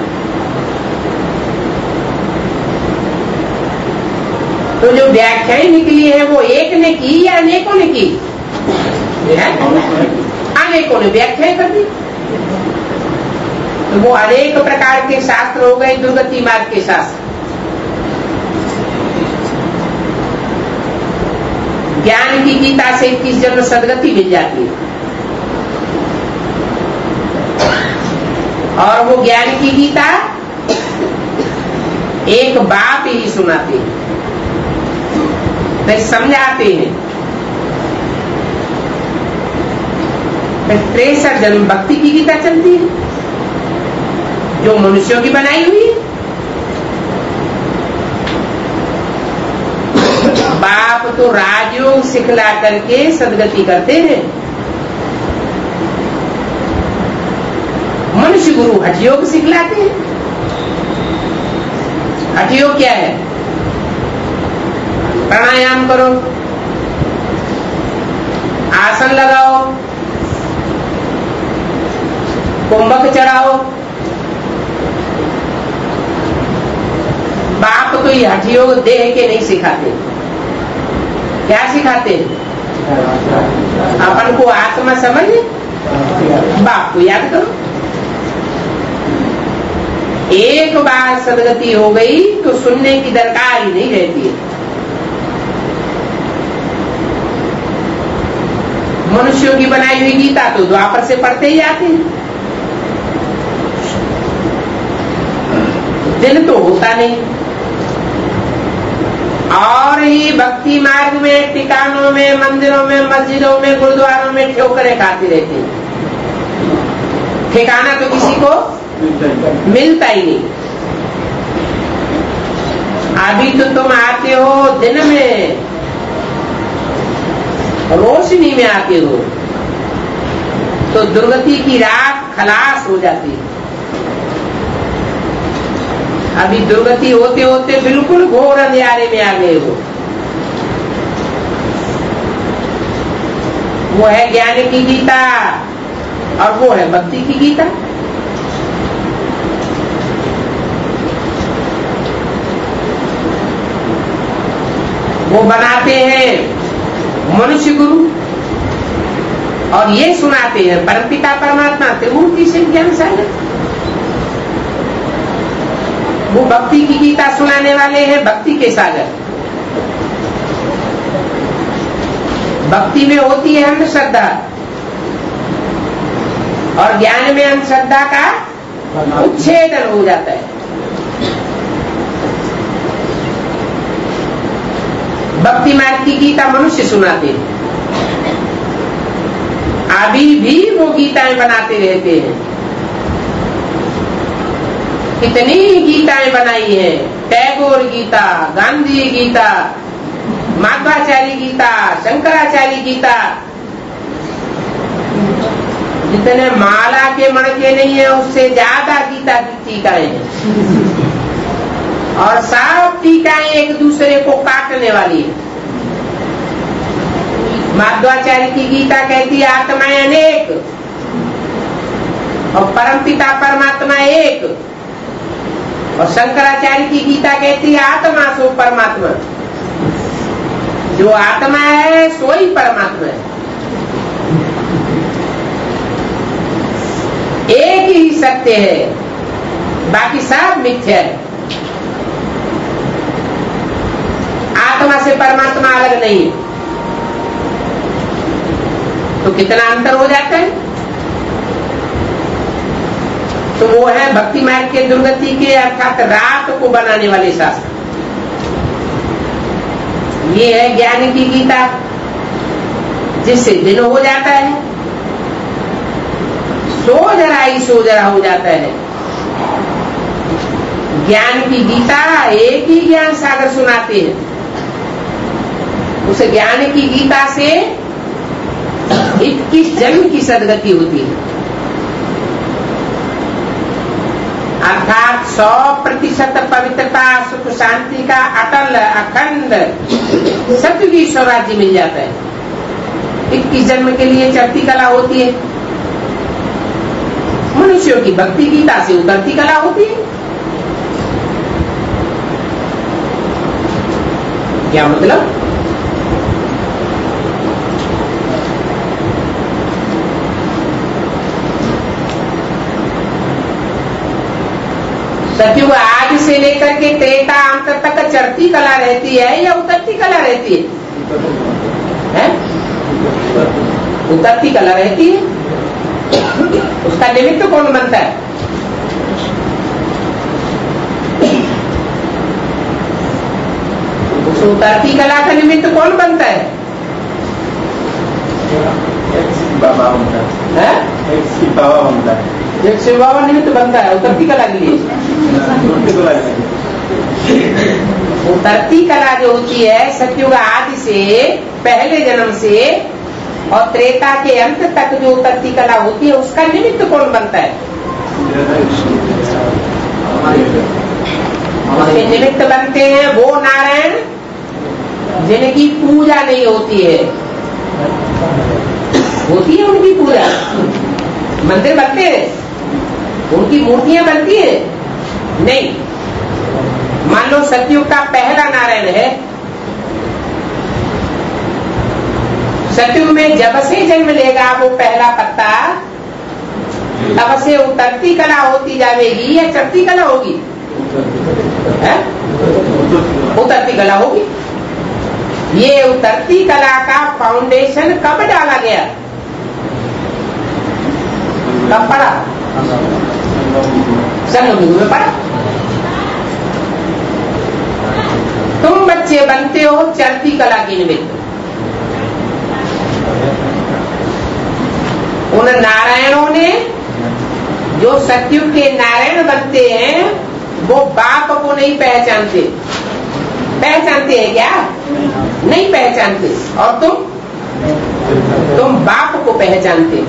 तो जो व्याख्याएं निकली है वो एक ने की या अनेकों ने की? अनेकों ने व्याख्याएं कर दी। तो वो अनेक प्रकार के शास्त्र हो गए, दुर्गति मार्ग के शास्त्र। ज्ञान की गीता से इक्कीस जन्म सदगति मिल जाती है, और वो ज्ञान की गीता एक बाप ही सुनाते हैं, नहीं समझाते हैं। फिर तिरसठ जन्म भक्ति की गीता चलती है जो मनुष्यों की बनाई हुई है। बाप तो राजयोग सिखला करके सदगति करते हैं, मनुष्य गुरु हठ योग सिखलाते हैं। हठ योग क्या है? प्राणायाम करो, आसन लगाओ, कुंभक चढ़ाओ। बाप तो ये हठ योग देह के नहीं सिखाते। क्या सिखाते? अपन को आत्मा समझ, बाप को याद करो। एक बार सदगति हो गई तो सुनने की दरकार ही नहीं रहती है। मनुष्यों की बनाई हुई गीता तो द्वापर से पढ़ते ही आते हैं, दिन तो होता नहीं। और ये भक्ति मार्ग में, टिकानों में, मंदिरों में, मस्जिदों में, गुरुद्वारों में ठोकरें खाती रहती हैं। ठिकाना तो किसी को मिलता ही नहीं। अभी तो तुम आते हो दिन में, रोशनी में आते हो तो दुर्गति की रात खलास हो जाती है। अभी दुर्गति होते होते बिल्कुल घोर अंधियारे में आ गए हो। वो है ज्ञान की गीता और वो है भक्ति की गीता। वो बनाते हैं मनुष्य गुरु और ये सुनाते हैं परमपिता परमात्मा त्रिमूर्ति से ज्ञान सागर। वो भक्ति की गीता सुनाने वाले हैं भक्ति के सागर। भक्ति में होती है अंधश्रद्धा और ज्ञान में अंधश्रद्धा का उच्छेदन हो जाता है। भक्ति मार्ग की गीता मनुष्य सुनाते हैं, अभी भी वो गीताएं बनाते रहते हैं। कितनी गीताएं बनाई है, टैगोर गीता, गांधी गीता, माधवाचार्य गीता, शंकराचार्य गीता। जितने माला के मणके नहीं है उससे ज्यादा गीता की टीकाएं हैं और सब टीकाएं एक दूसरे को काटने वाली है। माधवाचार्य की गीता कहती है आत्माएं अनेक और परमपिता परमात्मा एक, और शंकराचार्य की गीता कहती है आत्मा सो परमात्मा। जो आत्मा है सो ही परमात्मा है। एक ही सत्य है, बाकी सब मिथ्या है। आत्मा से परमात्मा अलग नहीं है। तो कितना अंतर हो जाता है। तो वो है भक्ति मार्ग के दुर्गति के अर्थात रात को बनाने वाले शास्त्र। ये है ज्ञान की गीता जिससे दिन हो जाता है, सो जरा ही सो जरा हो जाता है। ज्ञान की गीता एक ही ज्ञान सागर सुनाते हैं। उस ज्ञान की गीता से इक्कीस जन्म की सदगति होती है, अर्थात सौ प्रतिशत पवित्रता सुख शांति का अटल अखंड सत्य की स्वराज्य मिल जाता है। इक्कीस जन्म के लिए चढ़ती कला होती है, मनुष्यों की भक्ति गीता से उतरती कला होती है। क्या मतलब? सतयुग आज से लेकर के त्रेता अंत तक चढ़ती कला रहती है या उतरती कला रहती है? है? उतरती कला रहती है। उसका निमित्त कौन बनता है? उस उतरती कला का निमित्त कौन बनता है? बाबा बनता है, एक शिव बाबा बनता है। एक शिव बाबा निमित्त बनता है उतरती कला के लिए। उतरती कला जो होती है सतयुग आदि से पहले जन्म से और त्रेता के अंत तक जो उतरती कला होती है उसका निमित्त कौन बनता है? उसके निमित्त बनते हैं वो नारायण जिनकी पूजा नहीं होती है। होती है उनकी पूजा, मंदिर बनते हैं, उनकी मूर्तियां बनती है नहीं। मान लो सतयुग का पहला नारायण है, सतयुग में जब से जन्म लेगा वो पहला पत्ता, तब से उतरती कला होती जाएगी या चढ़ती कला होगी? है? उतरती कला होगी। ये उतरती कला का फाउंडेशन कब डाला गया? कब पड़ा? संगम में पड़ा। तुम बच्चे बनते हो चढ़ती कला के निमित्त। उन नारायणों ने जो सतयुग के नारायण बनते हैं वो बाप को नहीं पहचानते। पहचानते हैं क्या? नहीं पहचानते। और तुम तुम बाप को पहचानते,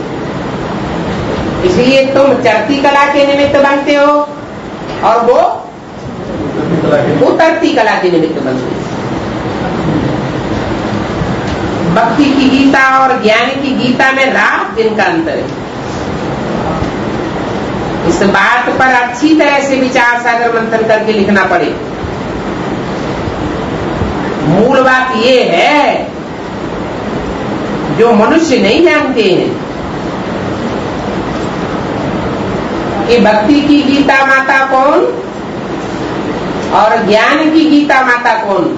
इसलिए तुम चढ़ती कला के निमित्त बनते हो और वो उतरती कला के निमित्त बनते हो। भक्ति की गीता और ज्ञान की गीता में रात दिन का अंतर है। इस बात पर अच्छी तरह से विचार सागर मंथन करके लिखना पड़े। मूल बात ये है जो मनुष्य नहीं जानते हैं कि भक्ति की गीता माता कौन और ज्ञान की गीता माता कौन।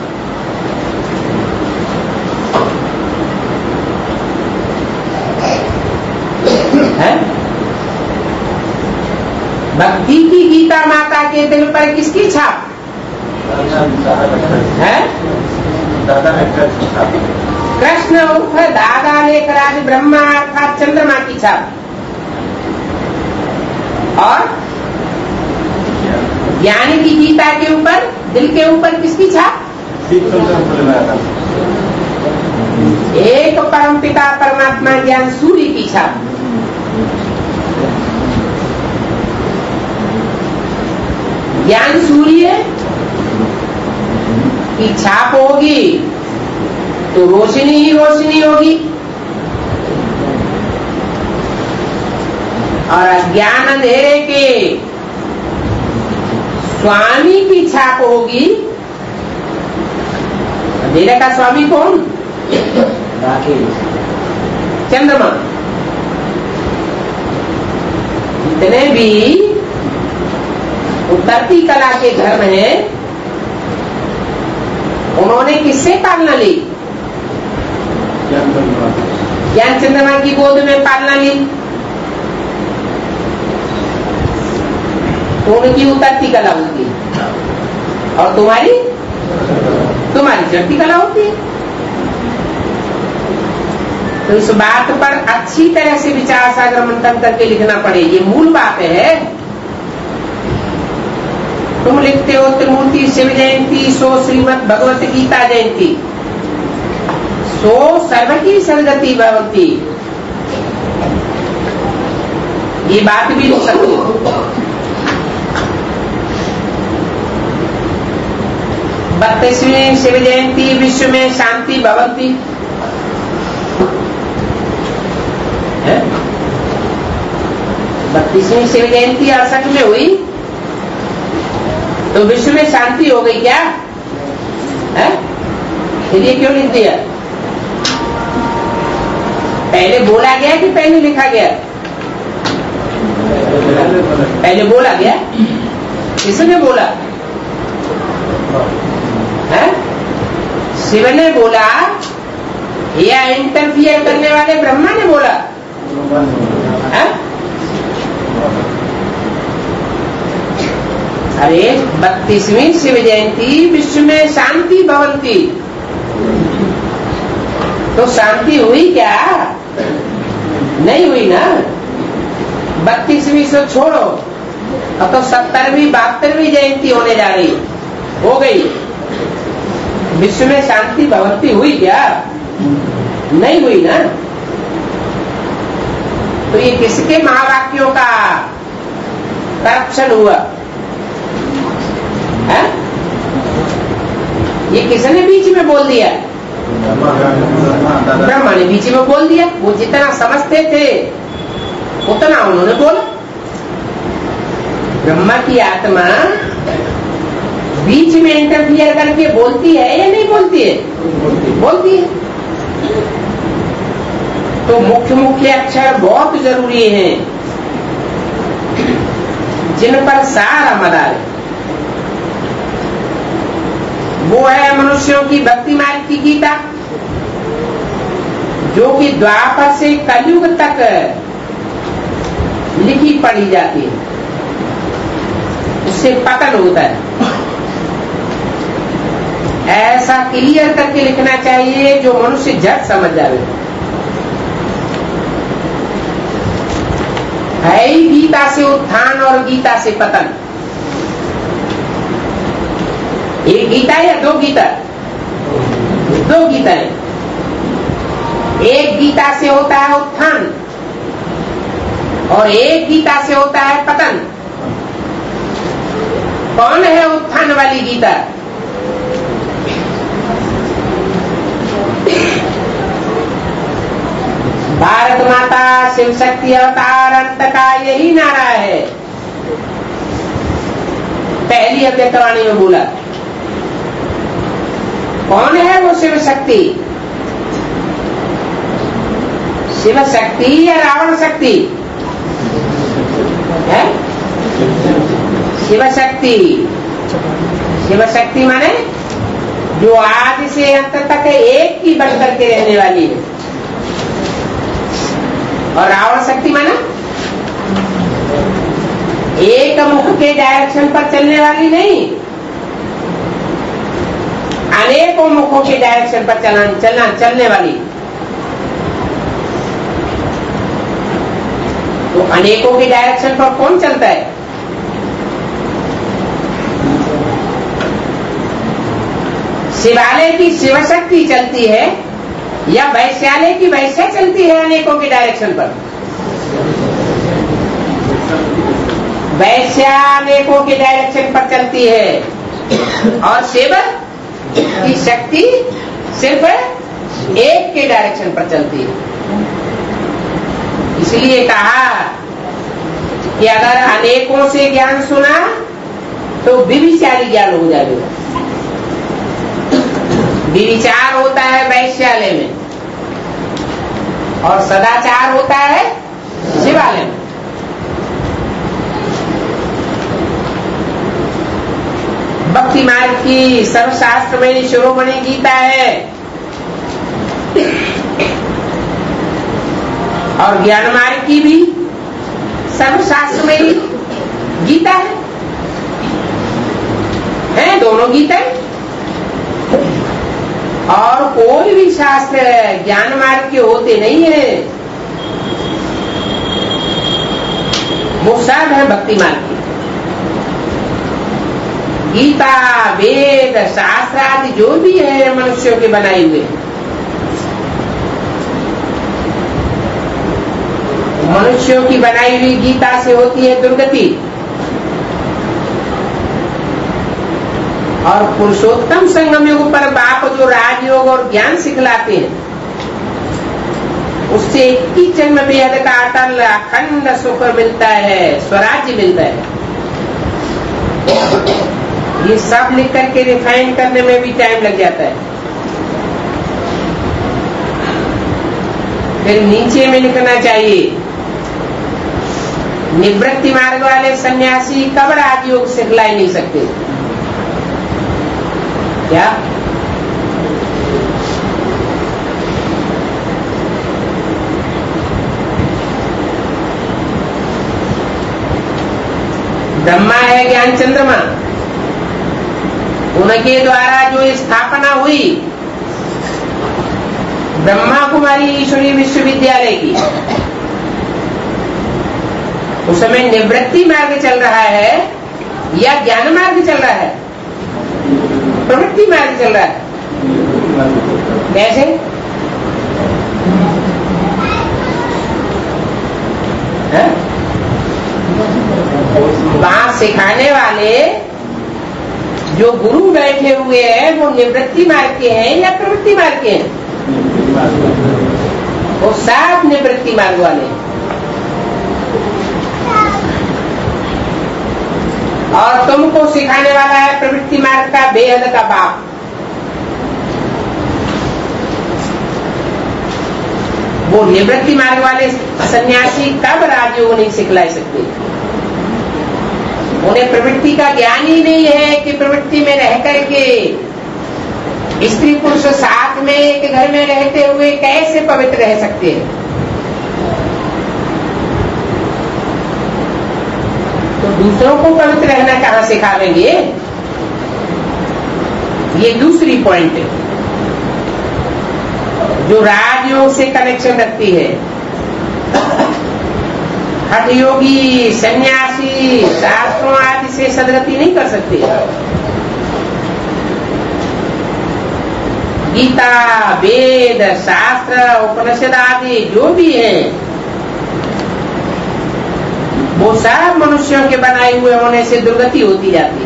है? भक्ति की गीता माता के दिल पर किसकी छाप है? कृष्ण उर्फ दादा लेखराज ब्रह्मा अर्थात चंद्रमा की छाप। और ज्ञान की गीता के ऊपर, दिल के ऊपर किसकी छाप? एक परमपिता परमात्मा ज्ञान सूर्य की छाप। ज्ञान सूर्य की छाप होगी तो रोशनी ही रोशनी होगी, और अज्ञान अंधेरे के स्वामी की छाप होगी। अंधेरे का स्वामी कौन? चंद्रमा। जितने भी उतरती कला के धर्म है उन्होंने किससे पालना ली? ज्ञान चंद्रमा की गोद में पालना ली तो उनकी उतरती कला होती है और तुम्हारी तुम्हारी चढ़ती कला होती है। तो इस बात पर अच्छी तरह से विचार सागर मंथन करके लिखना पड़े। ये मूल बात है। तुम लिखते हो त्रिमूर्ति शिव जयंती, सो श्रीमद् भगवत गीता जयंती, सो सर्वकी सदगति भवती। ये बात भी लिख सकते हो। बत्तीसवीं शिव जयंती, विश्व में शांति भवती है। बत्तीसवीं शिव जयंती असंग में हुई तो विश्व में शांति हो गई क्या है? फिर ये क्यों लिख दिया? पहले बोला गया कि पहले लिखा गया? पहले बोला गया। किसने बोला है? शिव ने बोला या इंटरफियर करने वाले ब्रह्मा ने बोला है? अरे बत्तीसवीं शिव जयंती, विश्व में शांति भवंती, तो शांति हुई क्या? नहीं हुई ना। बत्तीसवीं से छोड़ो, अब तो सत्तरवीं बहत्तरवीं जयंती होने जा रही, हो गई। विश्व में शांति भवंती हुई क्या? नहीं हुई ना। तो ये किसके महावाक्यों का करप्शन हुआ है? ये किसने बीच में बोल दिया? ब्रह्मा ने बीच में बोल दिया। वो जितना समझते थे उतना उन्होंने बोला। ब्रह्मा की आत्मा बीच में इंटरफियर करके बोलती है या नहीं बोलती है? बोलती है। तो मुख्य मुख्य अक्षर बहुत जरूरी हैं, जिन पर सारा मदार है। वो है मनुष्यों की भक्ति मार्ग की गीता, जो कि द्वापर से कलयुग तक लिखी पढ़ी जाती है। उससे पतन होता है। ऐसा क्लियर करके लिखना चाहिए जो मनुष्य झट समझ जाए। है ही गीता से उत्थान और गीता से पतन। एक गीता या दो गीता? दो गीता है। एक गीता से होता है उत्थान और एक गीता से होता है पतन। कौन है उत्थान वाली गीता? भारत माता शिव शक्ति अवतार अंत का यही नारा है। पहली अव्यक्तवाणी में बोला। कौन है वो शिव शक्ति? शिव शक्ति या रावण शक्ति है? शिव शक्ति। शिव शक्ति माने जो आज से अंत तक एक ही बन करके रहने वाली है। और रावण शक्ति माना एक मुख के डायरेक्शन पर चलने वाली नहीं, अनेकों मुखों के डायरेक्शन पर चलना चलना चलने वाली। तो अनेकों के डायरेक्शन पर कौन चलता है? शिवालय की शिव शक्ति चलती है या वैश्यालय की वैश्या चलती है अनेकों के डायरेक्शन पर? वैश्या अनेकों के डायरेक्शन पर चलती है और शिव की शक्ति सिर्फ एक के डायरेक्शन पर चलती है। इसलिए कहा कि अगर अनेकों से ज्ञान सुना तो विविचारी ज्ञान हो जाएगा। विविचार होता है वैश्यालय में और सदाचार होता है शिवालय में। भक्ति मार्ग की सर्वशास्त्र में शिरोमणि गीता है और ज्ञान मार्ग की भी सर्वशास्त्र में गीता है, है दोनों गीता है। और कोई भी शास्त्र ज्ञान मार्ग के होते नहीं है, वो सब है भक्ति मार्ग की। गीता वेद शास्त्र आदि जो भी है मनुष्यों के बनाए हुए, मनुष्यों की बनाई हुई गीता से होती है दुर्गति। और पुरुषोत्तम संगम युग पर बाप जो राजयोग और ज्ञान सिखलाते हैं, उससे इक्कीस जन्म बेहद का अटल अखंड सुख मिलता है, स्वराज्य मिलता है। ये सब लिख करके रिफाइन करने में भी टाइम लग जाता है। फिर नीचे में लिखना चाहिए, निवृत्ति मार्ग वाले सन्यासी कब राजयोग सिखला ही नहीं सकते। क्या ब्रह्मा है ज्ञान चंद्रमा, उनके द्वारा जो स्थापना हुई ब्रह्मा कुमारी ईश्वरी विश्वविद्यालय की, उसमें निवृत्ति मार्ग चल रहा है या ज्ञान मार्ग चल रहा है? प्रवृत्ति मार्ग चल रहा है। कैसे? है? वहां सिखाने वाले जो गुरु बैठे हुए हैं वो निवृत्ति मार्ग के हैं या प्रवृत्ति मार्ग के हैं? वो साफ निवृत्ति मार्ग वाले। और तुमको सिखाने वाला है प्रवृत्ति मार्ग का बेहद का बाप। वो निवृत्ति मार्ग वाले सन्यासी कब राजयोग नहीं सिखला सकते? उन्हें प्रवृत्ति का ज्ञान ही नहीं है कि प्रवृत्ति में रह करके स्त्री पुरुष साथ में एक घर में रहते हुए कैसे पवित्र रह सकते हैं। तो दूसरों को पवित्र रहना कहां सिखावेंगे? ये दूसरी पॉइंट है जो राजयोग से कनेक्शन रखती है। हठ योगी सन्यासी शास्त्रों आदि से सदगति नहीं कर सकते। गीता, वेद, शास्त्र, उपनिषद आदि जो भी हैं वो सब मनुष्यों के बनाए हुए होने से दुर्गति होती जाती है।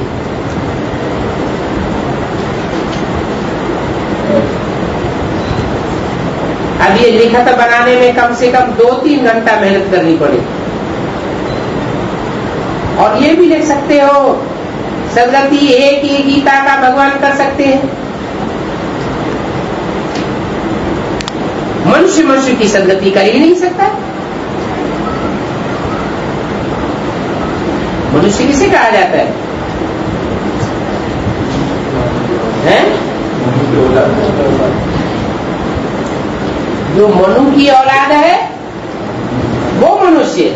अब ये लिखत बनाने में कम से कम दो तीन घंटा मेहनत करनी पड़े। और ये भी लिख सकते हो सदगति एक ही गीता का भगवान कर सकते हैं। मनुष्य मनुष्य की सदगति कर ही नहीं सकता। मनुष्य किसे कहा जाता है? हैं? जो मनु की औलाद है वो मनुष्य।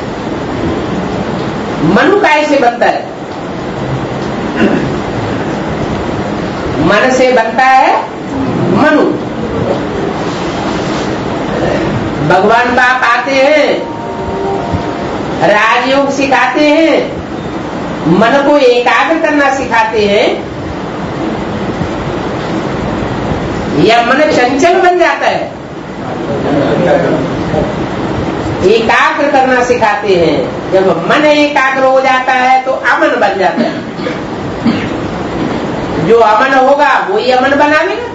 मनु कैसे बनता है? मन से बनता है मनु। भगवान बाप आते हैं, राजयोग सिखाते हैं, मन को एकाग्र करना सिखाते हैं, या मन चंचल बन जाता है? एकाग्र करना सिखाते हैं। जब मन एकाग्र हो जाता है तो अमन बन जाता है। जो अमन होगा वही अमन बनावेगा।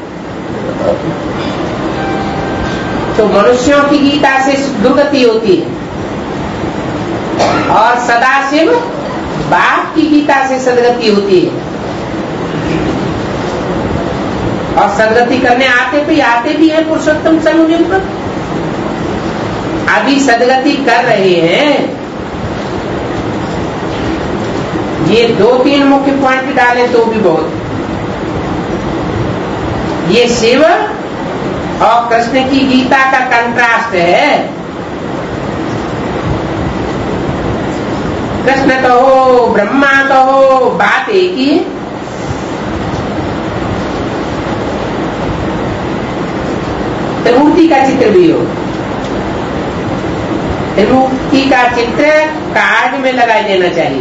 तो मनुष्यों की गीता से दुर्गति होती है और सदाशिव बाप की गीता से सदगति होती है। और सदगति करने आते भी आते भी है पुरुषोत्तम सन्मुख पर। अभी सदगति कर रहे हैं। ये दो तीन मुख्य पॉइंट डाले तो भी बहुत। ये शिव और कृष्ण की गीता का कंट्रास्ट है। कृष्ण कहो ब्रह्मा कहो बात एक ही है। त्रिमूर्ति का चित्र भी हो। त्रिमूर्ति का चित्र कार्ड में लगा देना चाहिए।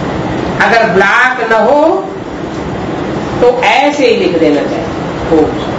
अगर ब्लॉक न हो तो ऐसे ही लिख देना चाहिए।